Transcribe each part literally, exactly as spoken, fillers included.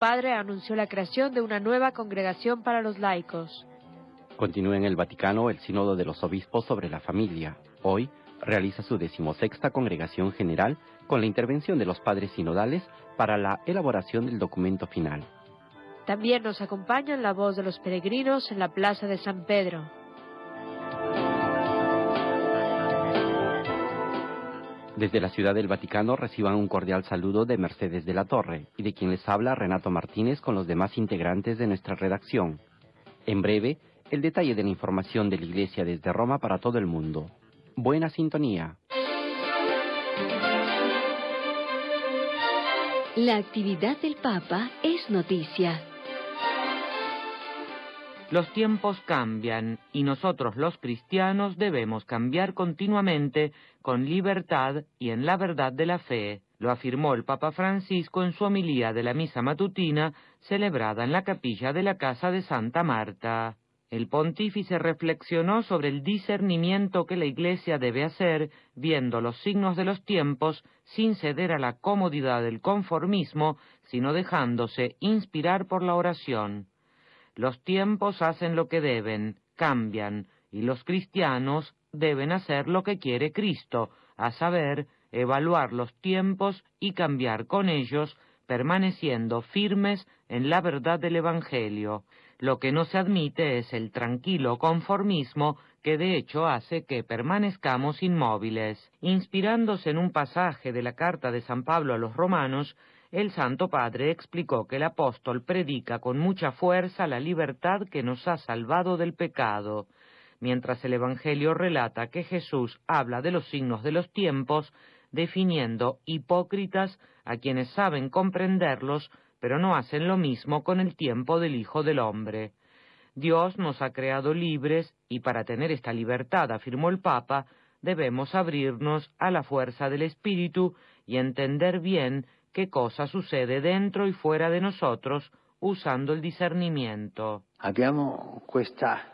Padre anunció la creación de una nueva congregación para los laicos. Continúa en el Vaticano el Sínodo de los Obispos sobre la Familia. Hoy realiza su decimosexta Congregación General con la intervención de los padres sinodales para la elaboración del documento final. También nos acompañan la voz de los peregrinos en la Plaza de San Pedro. Desde la Ciudad del Vaticano reciban un cordial saludo de Mercedes de la Torre y de quien les habla Renato Martínez con los demás integrantes de nuestra redacción. En breve, el detalle de la información de la Iglesia desde Roma para todo el mundo. Buena sintonía. La actividad del Papa es noticia. Los tiempos cambian y nosotros los cristianos debemos cambiar continuamente con libertad y en la verdad de la fe. Lo afirmó el Papa Francisco en su homilía de la misa matutina celebrada en la capilla de la Casa de Santa Marta. El pontífice reflexionó sobre el discernimiento que la Iglesia debe hacer viendo los signos de los tiempos sin ceder a la comodidad del conformismo, sino dejándose inspirar por la oración. Los tiempos hacen lo que deben, cambian, y los cristianos deben hacer lo que quiere Cristo, a saber, evaluar los tiempos y cambiar con ellos, permaneciendo firmes en la verdad del Evangelio. Lo que no se admite es el tranquilo conformismo que de hecho hace que permanezcamos inmóviles. Inspirándose en un pasaje de la carta de San Pablo a los romanos, el Santo Padre explicó que el apóstol predica con mucha fuerza la libertad que nos ha salvado del pecado. Mientras el Evangelio relata que Jesús habla de los signos de los tiempos, definiendo hipócritas a quienes saben comprenderlos, pero no hacen lo mismo con el tiempo del Hijo del Hombre. Dios nos ha creado libres y para tener esta libertad, afirmó el Papa, debemos abrirnos a la fuerza del Espíritu y entender bien qué cosa sucede dentro y fuera de nosotros usando el discernimiento. Abbiamo questa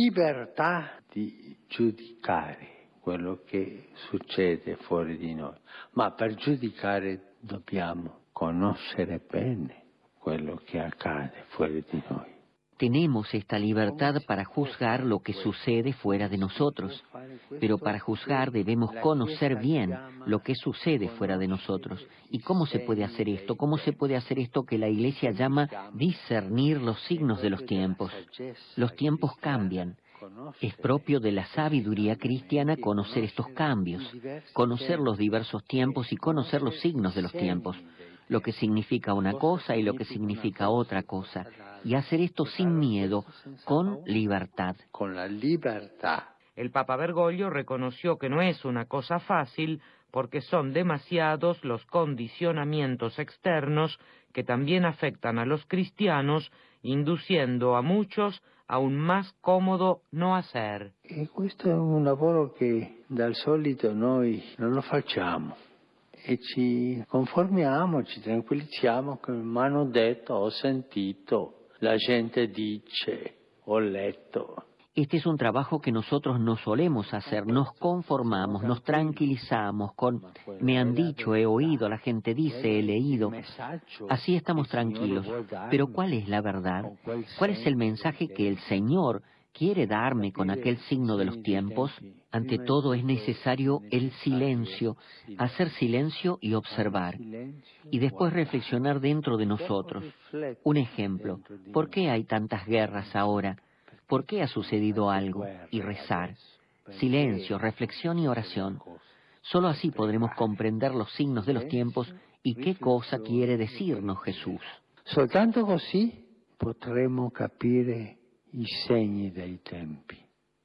libertà di giudicare quello che succede fuori di noi, ma per giudicare dobbiamo conoscere bene quello che accade fuori di noi. Tenemos esta libertad para juzgar lo que sucede fuera de nosotros, pero para juzgar debemos conocer bien lo que sucede fuera de nosotros. ¿Y cómo se puede hacer esto? ¿Cómo se puede hacer esto que la Iglesia llama discernir los signos de los tiempos? Los tiempos cambian. Es propio de la sabiduría cristiana conocer estos cambios, conocer los diversos tiempos y conocer los signos de los tiempos, lo que significa una cosa y lo que significa otra cosa, y hacer esto sin miedo, con libertad. Con la libertad. El Papa Bergoglio reconoció que no es una cosa fácil porque son demasiados los condicionamientos externos que también afectan a los cristianos, induciendo a muchos a un más cómodo no hacer. E questo è un lavoro che dal solito noi non lo facciamo. E ci conformiamo, ci tranquillizziamo, che mi hanno detto, ho sentito, la gente dice, ho letto. Este es un trabajo que nosotros no solemos hacer, nos conformamos, nos tranquilizamos con me han dicho, he oído, la gente dice, he leído. Así estamos tranquilos. Pero ¿cuál es la verdad? ¿Cuál es el mensaje que el Señor quiere darme con aquel signo de los tiempos? Ante todo es necesario el silencio, hacer silencio y observar, y después reflexionar dentro de nosotros. Un ejemplo, ¿por qué hay tantas guerras ahora? ¿Por qué ha sucedido algo? Y rezar. Silencio, reflexión y oración. Solo así podremos comprender los signos de los tiempos y qué cosa quiere decirnos Jesús. Soltanto così potremo capire i segni dei tempi.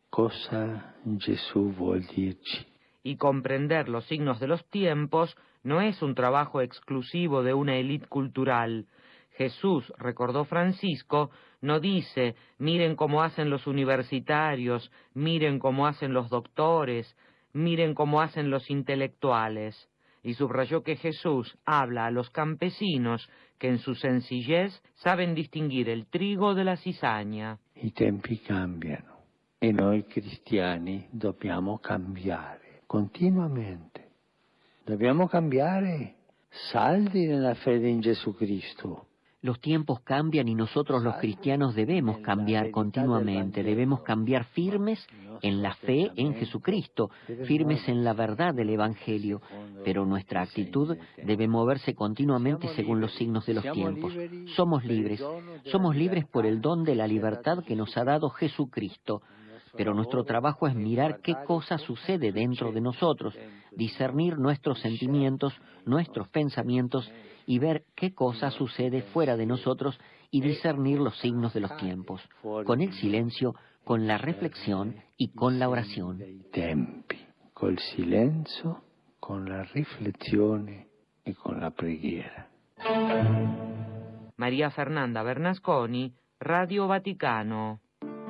Cosa Gesù vuol dirci. Y comprender los signos de los tiempos no es un trabajo exclusivo de una élite cultural. Jesús, recordó Francisco, no dice, miren cómo hacen los universitarios, miren cómo hacen los doctores, miren cómo hacen los intelectuales. Y subrayó que Jesús habla a los campesinos que en su sencillez saben distinguir el trigo de la cizaña. I tempi cambiano e noi cristiani dobbiamo cambiare continuamente. Dobbiamo cambiare saldi nella fede in Gesù Cristo Los tiempos cambian y nosotros los cristianos debemos cambiar continuamente, debemos cambiar firmes en la fe en Jesucristo, firmes en la verdad del Evangelio, pero nuestra actitud debe moverse continuamente según los signos de los tiempos. Somos libres, somos libres por el don de la libertad que nos ha dado Jesucristo, pero nuestro trabajo es mirar qué cosa sucede dentro de nosotros, discernir nuestros sentimientos, nuestros pensamientos, y ver qué cosa sucede fuera de nosotros y discernir los signos de los tiempos, con el silencio, con la reflexión y con la oración. Tempi, col silenzio, con la riflessione e con la preghiera. María Fernanda Bernasconi, Radio Vaticano.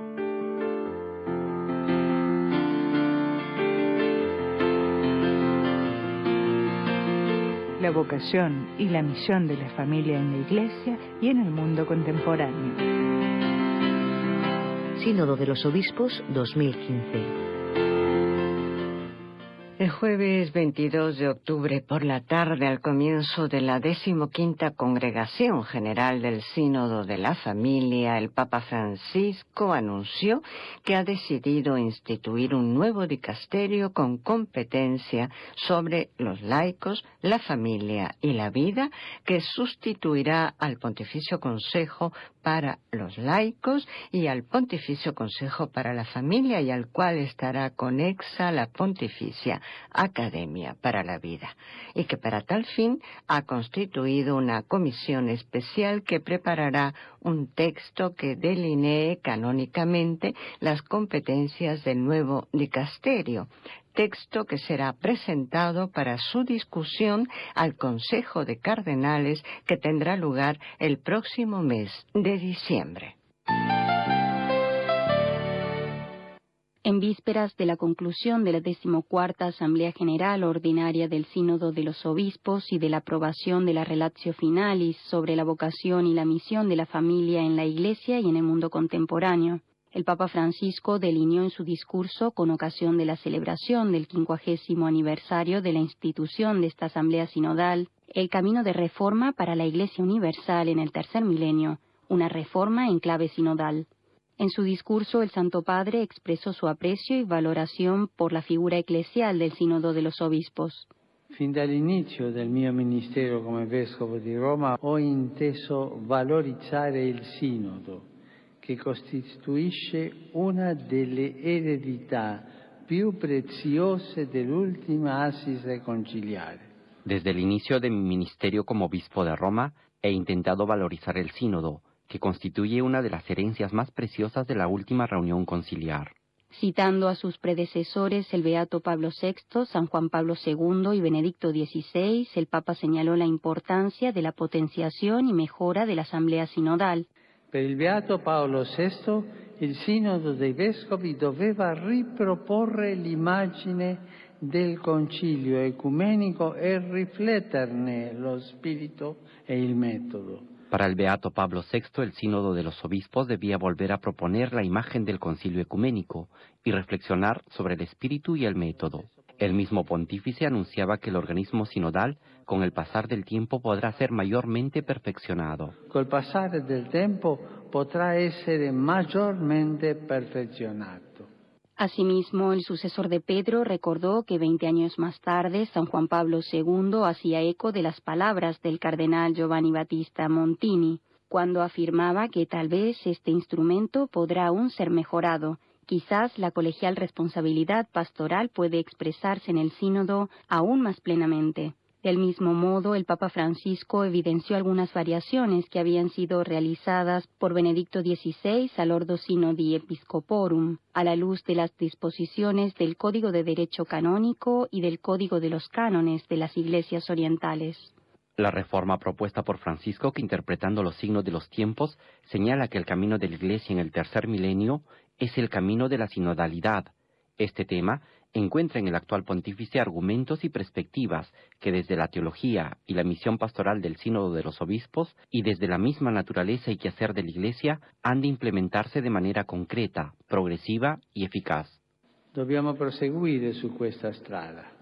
La vocación y la misión de la familia en la Iglesia y en el mundo contemporáneo. Sínodo de los Obispos dos mil quince. El jueves veintidós de octubre por la tarde, al comienzo de la decimoquinta Congregación General del Sínodo de la Familia, el Papa Francisco anunció que ha decidido instituir un nuevo dicasterio con competencia sobre los laicos, la familia y la vida, que sustituirá al Pontificio Consejo para los laicos y al Pontificio Consejo para la Familia, y al cual estará conexa la Pontificia Academia para la Vida, y que para tal fin ha constituido una comisión especial que preparará un texto que delinee canónicamente las competencias del nuevo dicasterio, texto que será presentado para su discusión al Consejo de Cardenales, que tendrá lugar el próximo mes de diciembre. En vísperas de la conclusión de la decimocuarta Asamblea General Ordinaria del Sínodo de los Obispos y de la aprobación de la Relatio Finalis sobre la vocación y la misión de la familia en la Iglesia y en el mundo contemporáneo, el Papa Francisco delineó en su discurso, con ocasión de la celebración del quincuagésimo aniversario de la institución de esta Asamblea Sinodal, el camino de reforma para la Iglesia Universal en el tercer milenio, una reforma en clave sinodal. En su discurso, el Santo Padre expresó su aprecio y valoración por la figura eclesial del Sínodo de los Obispos. Fin dall'inizio del mio ministero come Vescovo di Roma ho inteso valorizzare il Sinodo, che costituisce una delle eredità più preziose dell'ultima assise conciliare. Desde el inicio de mi ministerio como obispo de Roma, he intentado valorizar el Sínodo, que constituye una de las herencias más preciosas de la última reunión conciliar. Citando a sus predecesores, el Beato Pablo sexto, San Juan Pablo segundo y Benedicto dieciséis, el Papa señaló la importancia de la potenciación y mejora de la Asamblea Sinodal. Per il Beato Paolo sesto, il Sinodo dei Vescovi doveva riproporre l'immagine del concilio ecumenico e rifletterne lo spirito e il metodo. Para el Beato Pablo sexto, el Sínodo de los Obispos debía volver a proponer la imagen del concilio ecuménico y reflexionar sobre el espíritu y el método. El mismo pontífice anunciaba que el organismo sinodal, con el pasar del tiempo, podrá ser mayormente perfeccionado. Col passare del tempo potrà essere maggiormente perfezionato. Asimismo, el sucesor de Pedro recordó que veinte años más tarde San Juan Pablo segundo hacía eco de las palabras del cardenal Giovanni Battista Montini, cuando afirmaba que tal vez este instrumento podrá aún ser mejorado. Quizás la colegial responsabilidad pastoral puede expresarse en el sínodo aún más plenamente. Del mismo modo, el Papa Francisco evidenció algunas variaciones que habían sido realizadas por Benedicto dieciséis al Ordo Synodi Episcoporum, a la luz de las disposiciones del Código de Derecho Canónico y del Código de los Cánones de las Iglesias Orientales. La reforma propuesta por Francisco, que interpretando los signos de los tiempos, señala que el camino de la Iglesia en el tercer milenio es el camino de la sinodalidad. Este tema encuentra en el actual pontífice argumentos y perspectivas que desde la teología y la misión pastoral del Sínodo de los Obispos y desde la misma naturaleza y quehacer de la Iglesia han de implementarse de manera concreta, progresiva y eficaz. Dobbiamo proseguire su questa strada.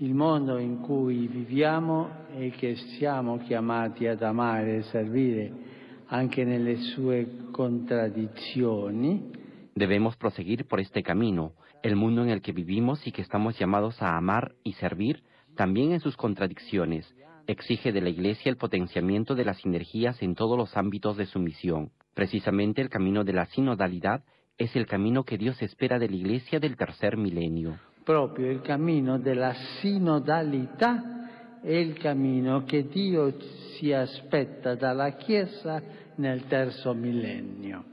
il mondo in cui viviamo e che siamo chiamati ad amare e servire anche nelle sue contraddizioni. Debemos proseguir por este camino, el mundo en el que vivimos y que estamos llamados a amar y servir, también en sus contradicciones, exige de la Iglesia el potenciamiento de las sinergias en todos los ámbitos de su misión. Precisamente el camino de la sinodalidad es el camino que Dios espera de la Iglesia del tercer milenio. Proprio il cammino della sinodalità è il cammino che Dio si aspetta dalla Chiesa nel terzo millennio.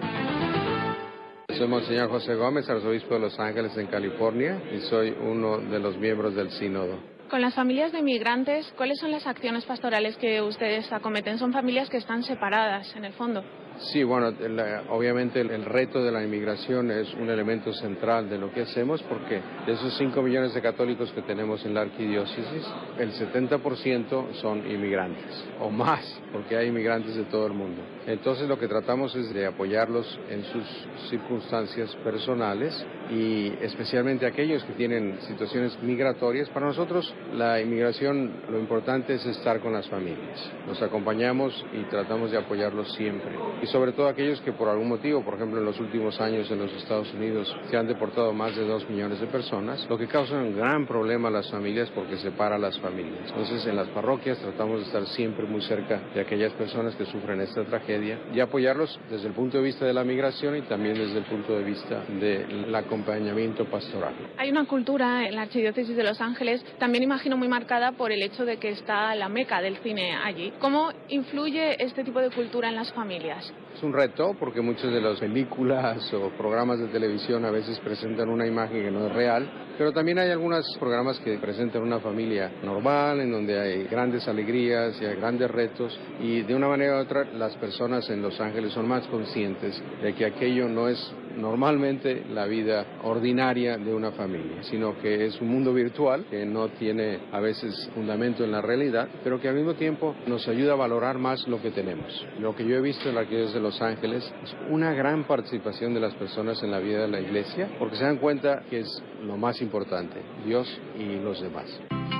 Soy Monseñor José Gómez, arzobispo de Los Ángeles en California, y soy uno de los miembros del sínodo. Con las familias de migrantes, ¿cuáles son las acciones pastorales que ustedes acometen? Son familias que están separadas, en el fondo. Sí, bueno, la, obviamente el, el reto de la inmigración es un elemento central de lo que hacemos, porque de esos cinco millones de católicos que tenemos en la arquidiócesis, el setenta por ciento son inmigrantes, o más, porque hay inmigrantes de todo el mundo. Entonces lo que tratamos es de apoyarlos en sus circunstancias personales, y especialmente aquellos que tienen situaciones migratorias. Para nosotros la inmigración, lo importante es estar con las familias. Los acompañamos y tratamos de apoyarlos siempre. Y sobre todo aquellos que por algún motivo, por ejemplo en los últimos años en los Estados Unidos se han deportado más de dos millones de personas, lo que causa un gran problema a las familias porque separa a las familias. Entonces en las parroquias tratamos de estar siempre muy cerca de aquellas personas que sufren esta tragedia y apoyarlos desde el punto de vista de la migración y también desde el punto de vista del acompañamiento pastoral. Hay una cultura en la Archidiócesis de Los Ángeles, también imagino muy marcada por el hecho de que está la meca del cine allí. ¿Cómo influye este tipo de cultura en las familias? Es un reto porque muchas de las películas o programas de televisión a veces presentan una imagen que no es real, pero también hay algunos programas que presentan una familia normal, en donde hay grandes alegrías y hay grandes retos, y de una manera u otra las personas en Los Ángeles son más conscientes de que aquello no es normalmente la vida ordinaria de una familia, sino que es un mundo virtual que no tiene a veces fundamento en la realidad, pero que al mismo tiempo nos ayuda a valorar más lo que tenemos. Lo que yo he visto en la Arquidiócesis de Los Ángeles es una gran participación de las personas en la vida de la Iglesia, porque se dan cuenta que es lo más importante, Dios y los demás.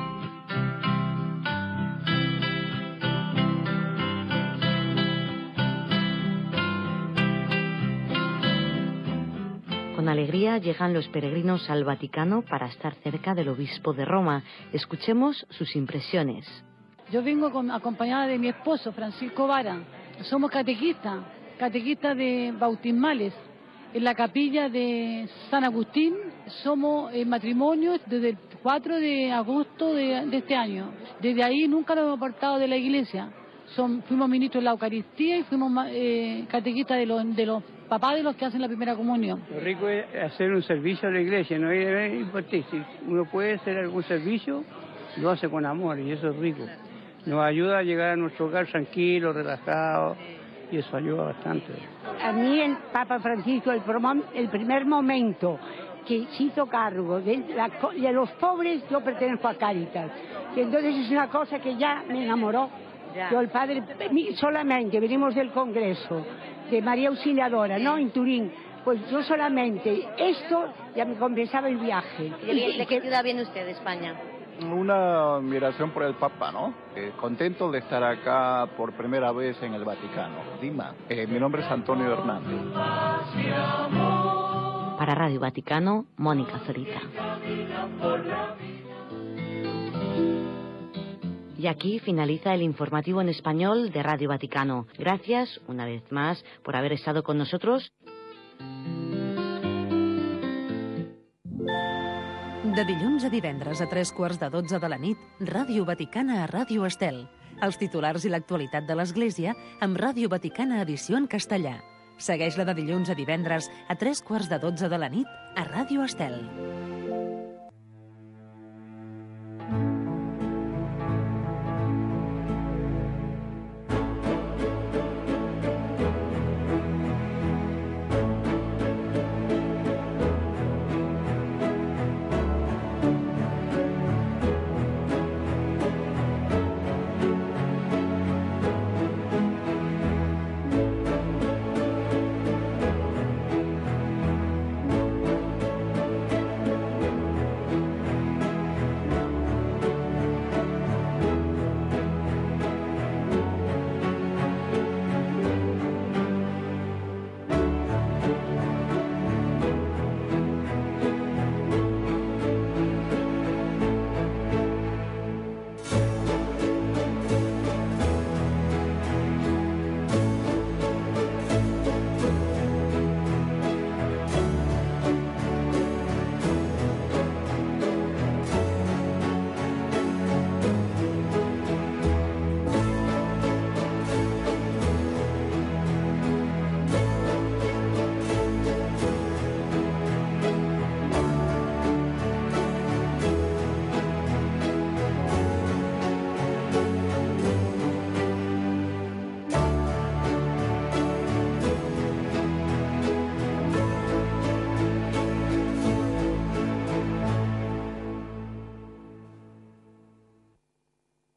Con alegría llegan los peregrinos al Vaticano para estar cerca del obispo de Roma. Escuchemos sus impresiones. Yo vengo con, acompañada de mi esposo, Francisco Vara. Somos catequistas, catequistas de bautismales. En la capilla de San Agustín somos en matrimonio desde el cuatro de agosto de, de este año. Desde ahí nunca nos hemos apartado de la iglesia. Son, fuimos ministros de la Eucaristía y fuimos eh, catequistas de los, de los papás de los que hacen la primera comunión. Lo rico es hacer un servicio a la iglesia, no es importante. Si uno puede hacer algún servicio, lo hace con amor y eso es rico. Nos ayuda a llegar a nuestro hogar tranquilo, relajado, y eso ayuda bastante. A mí el Papa Francisco, el, el primer momento que se hizo cargo de, la, de los pobres, yo pertenezco a Cáritas. Y entonces es una cosa que ya me enamoró. Ya. Yo el padre, solamente venimos del Congreso de María Auxiliadora, ¿no? En Turín. Pues yo solamente, esto ya me compensaba el viaje. ¿De, de, de qué ciudad viene usted, de España? Una admiración por el Papa, ¿no? Eh, contento de estar acá por primera vez en el Vaticano. Dima, eh, mi nombre es Antonio Hernández. Para Radio Vaticano, Mónica Zorita. Y aquí finaliza el informativo en español de Radio Vaticano. Gracias, una vez más, por haber estado con nosotros. De dilluns a divendres a tres quarts de dotze de la nit, Ràdio Vaticana a Ràdio Estel. Els titulars i l'actualitat de l'Església amb Ràdio Vaticana edició en castellà. Segueix-la de dilluns a divendres a tres quarts de dotze de la nit a Ràdio Estel.